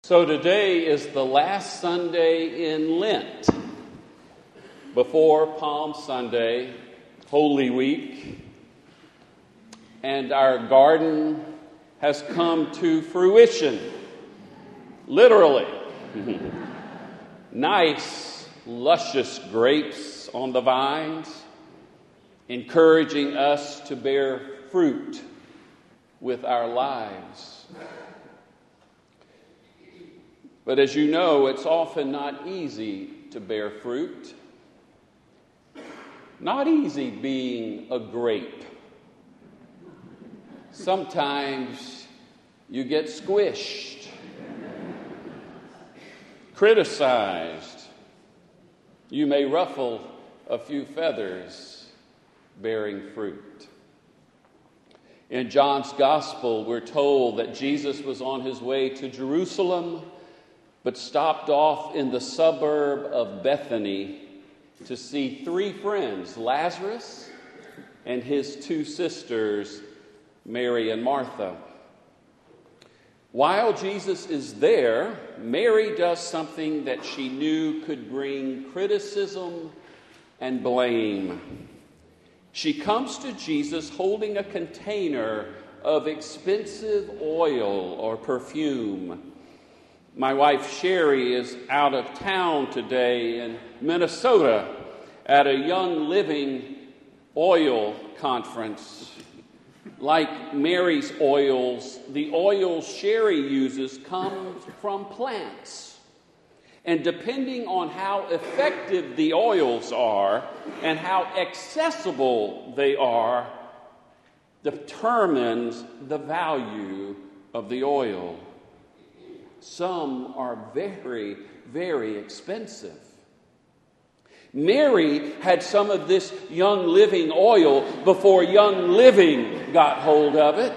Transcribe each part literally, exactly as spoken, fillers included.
So today is the last Sunday in Lent, before Palm Sunday, Holy Week, and our garden has come to fruition, literally. Nice, luscious grapes on the vines, encouraging us to bear fruit with our lives. But as you know, it's often not easy to bear fruit. Not easy being a grape. Sometimes you get squished, criticized. You may ruffle a few feathers bearing fruit. In John's Gospel, we're told that Jesus was on his way to Jerusalem, but stopped off in the suburb of Bethany to see three friends, Lazarus and his two sisters, Mary and Martha. While Jesus is there, Mary does something that she knew could bring criticism and blame. She comes to Jesus holding a container of expensive oil or perfume. My wife Sherry is out of town today in Minnesota at a Young Living oil conference. Like Mary's oils, the oils Sherry uses come from plants. And depending on how effective the oils are and how accessible they are, determines the value of the oil. Some are very, very expensive. Mary had some of this Young Living oil before Young Living got hold of it.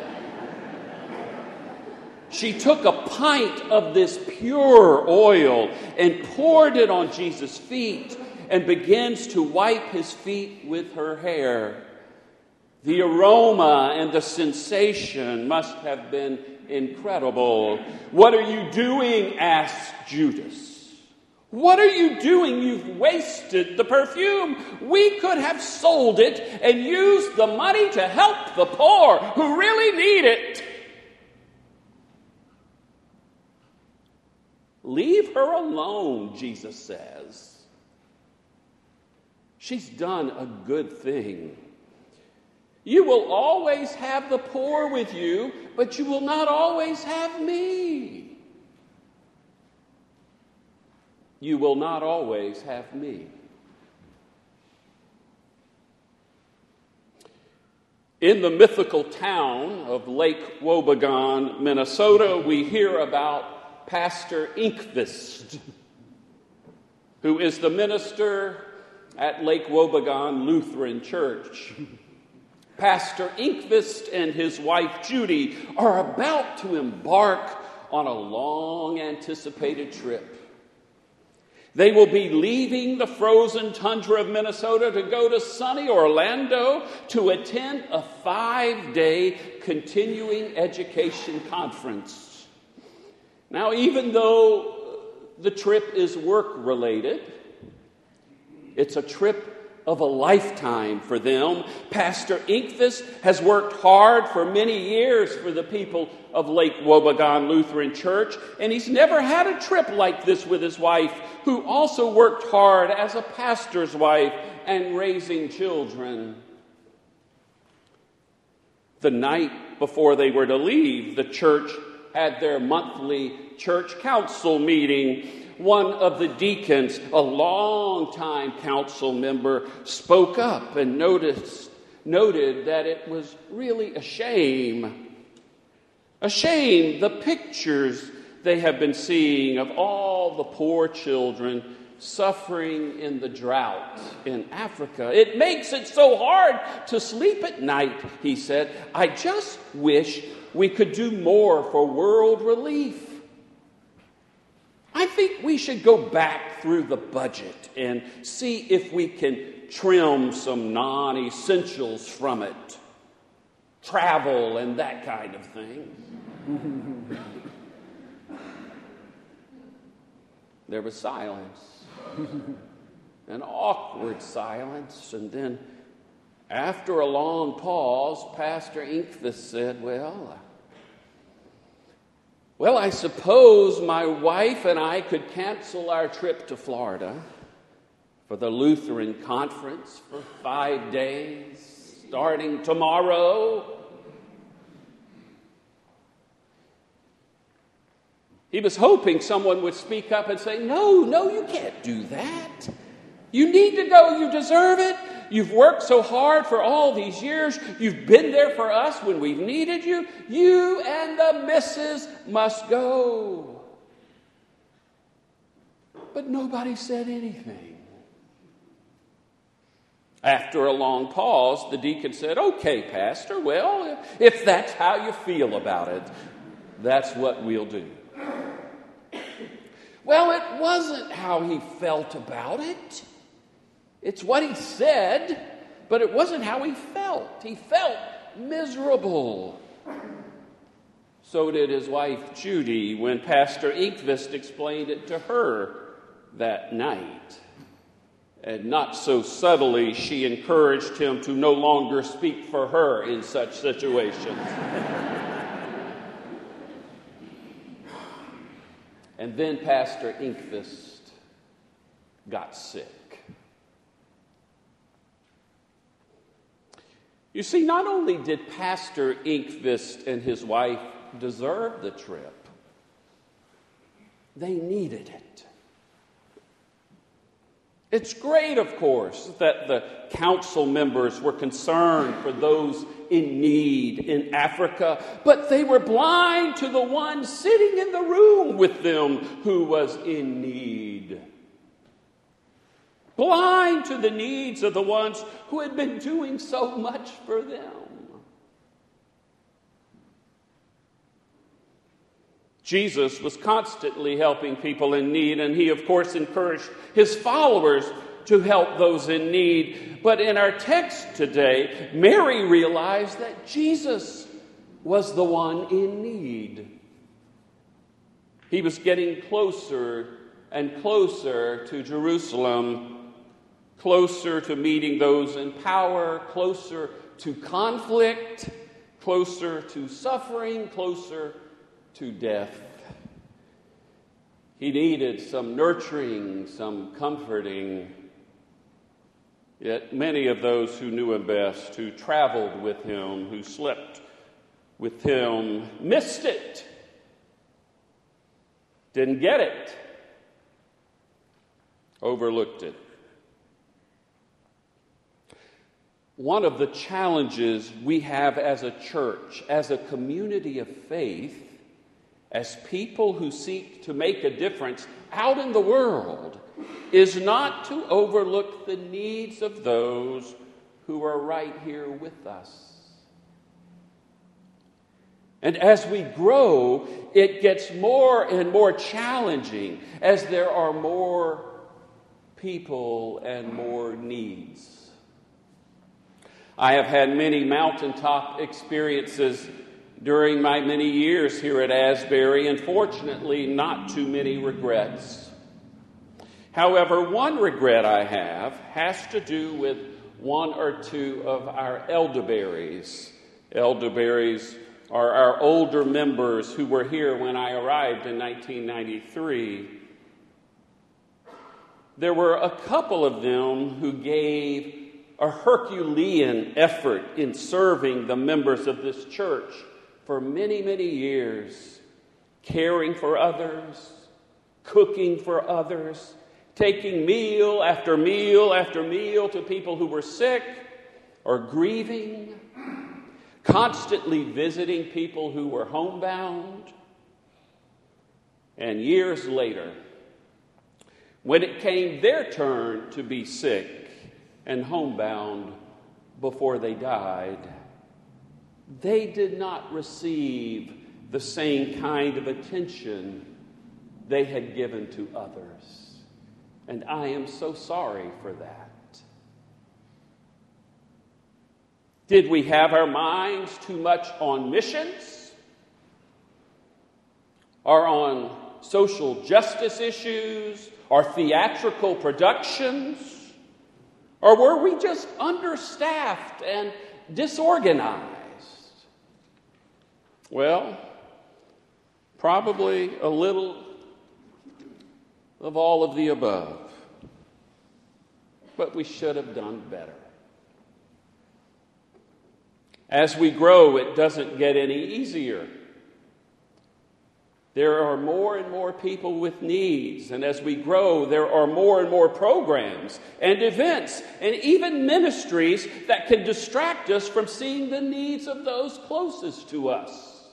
She took a pint of this pure oil and poured it on Jesus' feet and begins to wipe his feet with her hair. The aroma and the sensation must have been incredible. "What are you doing?" asked Judas. "What are you doing? You've wasted the perfume. We could have sold it and used the money to help the poor who really need it." "Leave her alone," Jesus says. "She's done a good thing. You will always have the poor with you, but you will not always have me. You will not always have me." In the mythical town of Lake Wobegon, Minnesota, we hear about Pastor Inkvist, who is the minister at Lake Wobegon Lutheran Church. Pastor Inkvist and his wife Judy are about to embark on a long-anticipated trip. They will be leaving the frozen tundra of Minnesota to go to sunny Orlando to attend a five-day continuing education conference. Now, even though the trip is work-related, it's a trip of a lifetime for them. Pastor Inkvist has worked hard for many years for the people of Lake Wobegon Lutheran Church, and he's never had a trip like this with his wife, who also worked hard as a pastor's wife and raising children. The night before they were to leave, the church had their monthly church council meeting. One of the deacons, a long-time council member, spoke up and noticed, noted that it was really a shame. A shame, the pictures they have been seeing of all the poor children suffering in the drought in Africa. It makes it so hard to sleep at night, he said. I just wish we could do more for world relief. I think we should go back through the budget and see if we can trim some non-essentials from it. Travel and that kind of thing. There was silence, an awkward silence, and then after a long pause, Pastor Inkvis said, well, well, I suppose my wife and I could cancel our trip to Florida for the Lutheran conference for five days, starting tomorrow. He was hoping someone would speak up and say, no, no, you can't do that. You need to go. You deserve it. You've worked so hard for all these years. You've been there for us when we've needed you. You and the missus must go. But nobody said anything. After a long pause, the deacon said, okay, Pastor, well, if that's how you feel about it, that's what we'll do. Well, it wasn't how he felt about it. It's what he said, but it wasn't how he felt. He felt miserable. So did his wife, Judy, when Pastor Inkvis explained it to her that night. And not so subtly, she encouraged him to no longer speak for her in such situations. And then Pastor Inkvis got sick. You see, not only did Pastor Inkvis and his wife deserve the trip, they needed it. It's great, of course, that the council members were concerned for those in need in Africa, but they were blind to the one sitting in the room with them who was in need. Blind to the needs of the ones who had been doing so much for them. Jesus was constantly helping people in need, and he, of course, encouraged his followers to help those in need. But in our text today, Mary realized that Jesus was the one in need. He was getting closer and closer to Jerusalem, closer to meeting those in power, closer to conflict, closer to suffering, closer to death. He needed some nurturing, some comforting. Yet many of those who knew him best, who traveled with him, who slept with him, missed it, didn't get it, overlooked it. One of the challenges we have as a church, as a community of faith, as people who seek to make a difference out in the world, is not to overlook the needs of those who are right here with us. And as we grow, it gets more and more challenging as there are more people and more needs. I have had many mountaintop experiences during my many years here at Asbury, and fortunately, not too many regrets. However, one regret I have has to do with one or two of our elderberries. Elderberries are our older members who were here when I arrived in nineteen ninety-three. There were a couple of them who gave a Herculean effort in serving the members of this church for many, many years, caring for others, cooking for others, taking meal after meal after meal to people who were sick or grieving, constantly visiting people who were homebound. And years later, when it came their turn to be sick and homebound before they died, they did not receive the same kind of attention they had given to others. And I am so sorry for that. Did we have our minds too much on missions or on social justice issues or theatrical productions? Or were we just understaffed and disorganized? Well, probably a little of all of the above. But we should have done better. As we grow, it doesn't get any easier. There are more and more people with needs, and as we grow, there are more and more programs and events and even ministries that can distract us from seeing the needs of those closest to us.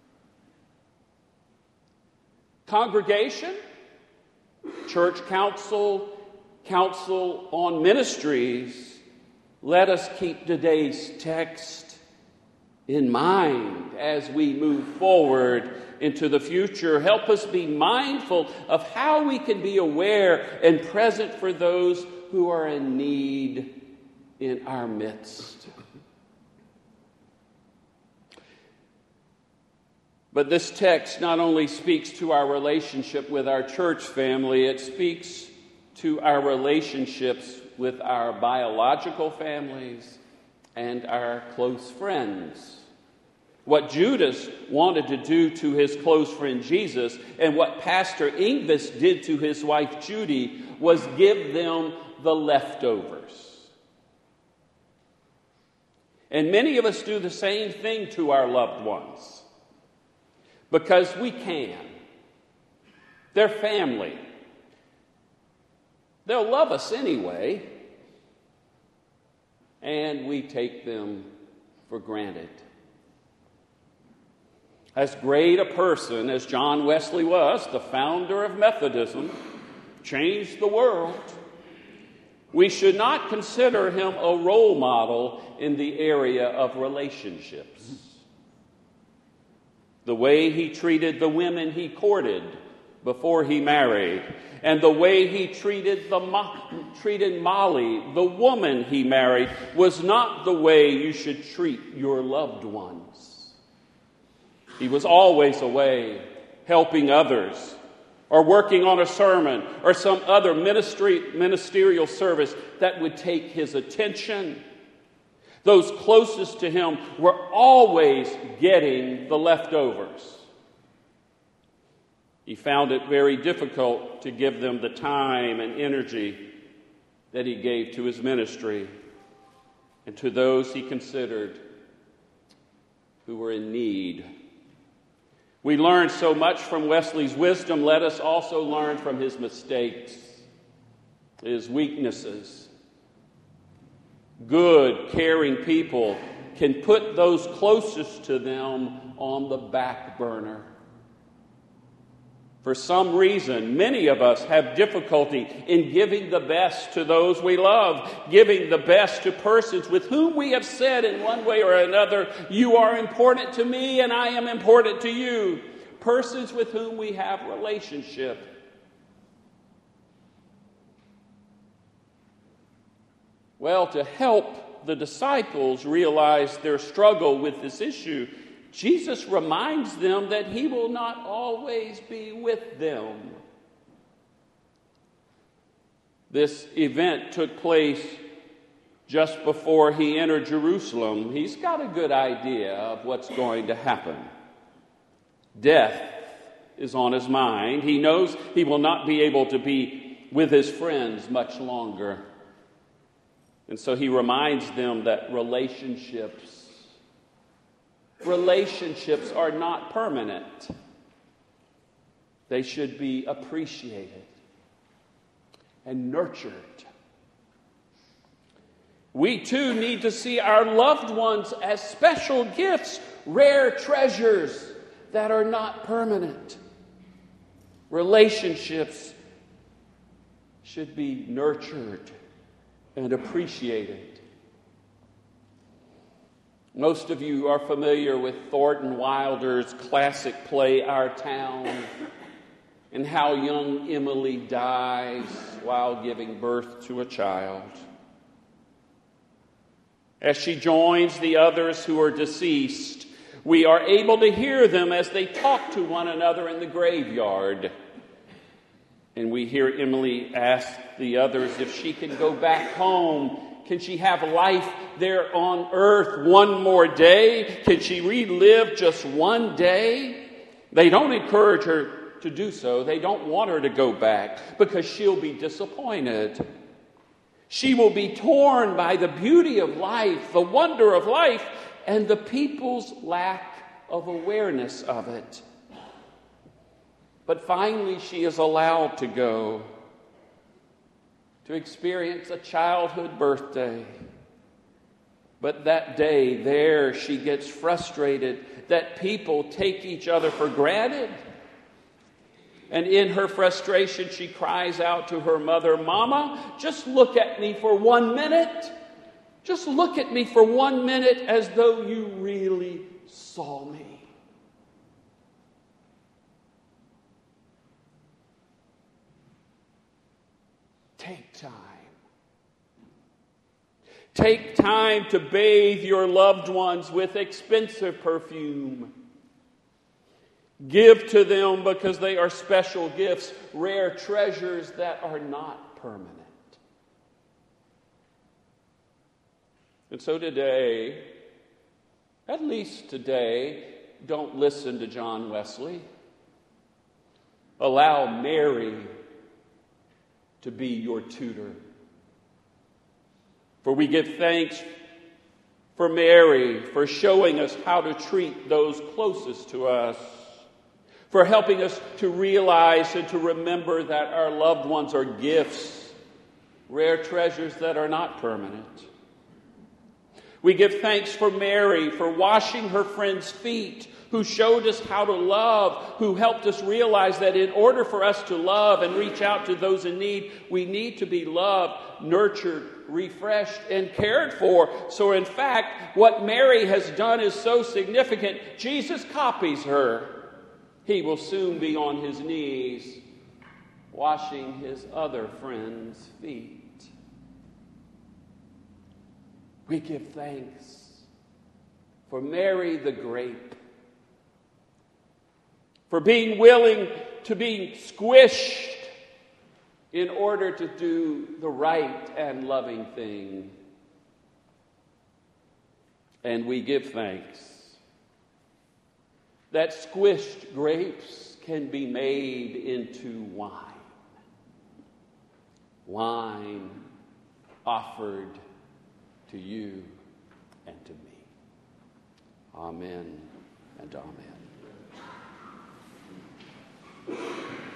Congregation, church council, council on ministries, let us keep today's text in mind as we move forward into the future. Help us be mindful of how we can be aware and present for those who are in need in our midst. But this text not only speaks to our relationship with our church family, it speaks to our relationships with our biological families and our close friends. What Judas wanted to do to his close friend Jesus and what Pastor Ingves did to his wife Judy was give them the leftovers. And many of us do the same thing to our loved ones because we can. They're family. They'll love us anyway, and we take them for granted. As great a person as John Wesley was, the founder of Methodism, changed the world, we should not consider him a role model in the area of relationships. The way he treated the women he courted before he married, and the way he treated the treated Molly, the woman he married, was not the way you should treat your loved ones. He was always away helping others or working on a sermon or some other ministry, ministerial service that would take his attention. Those closest to him were always getting the leftovers. He found it very difficult to give them the time and energy that he gave to his ministry and to those he considered who were in need. We learn so much from Wesley's wisdom. Let us also learn from his mistakes, his weaknesses. Good, caring people can put those closest to them on the back burner. For some reason, many of us have difficulty in giving the best to those we love, giving the best to persons with whom we have said in one way or another, you are important to me and I am important to you. Persons with whom we have relationship. Well, to help the disciples realize their struggle with this issue, Jesus reminds them that he will not always be with them. This event took place just before he entered Jerusalem. He's got a good idea of what's going to happen. Death is on his mind. He knows he will not be able to be with his friends much longer. And so he reminds them that relationships Relationships are not permanent. They should be appreciated and nurtured. We too need to see our loved ones as special gifts, rare treasures that are not permanent. Relationships should be nurtured and appreciated. Most of you are familiar with Thornton Wilder's classic play, Our Town, and how young Emily dies while giving birth to a child. As she joins the others who are deceased, we are able to hear them as they talk to one another in the graveyard. And we hear Emily ask the others if she can go back home. Can she have life there on earth one more day? Can she relive just one day? They don't encourage her to do so. They don't want her to go back because she'll be disappointed. She will be torn by the beauty of life, the wonder of life, and the people's lack of awareness of it. But finally, she is allowed to go to experience a childhood birthday. But that day there, she gets frustrated that people take each other for granted. And in her frustration, she cries out to her mother, "Mama, just look at me for one minute. Just look at me for one minute as though you really saw me." Take time. Take time to bathe your loved ones with expensive perfume. Give to them because they are special gifts, rare treasures that are not permanent. And so today, at least today, don't listen to John Wesley. Allow Mary to be your tutor. For we give thanks for Mary, for showing us how to treat those closest to us, for helping us to realize and to remember that our loved ones are gifts, rare treasures that are not permanent. We give thanks for Mary, for washing her friends' feet, who showed us how to love, who helped us realize that in order for us to love and reach out to those in need, we need to be loved, nurtured, refreshed, and cared for. So in fact, what Mary has done is so significant, Jesus copies her. He will soon be on his knees, washing his other friends' feet. We give thanks for Mary the grape, for being willing to be squished in order to do the right and loving thing. And we give thanks that squished grapes can be made into wine. Wine offered to you and to me. Amen and amen.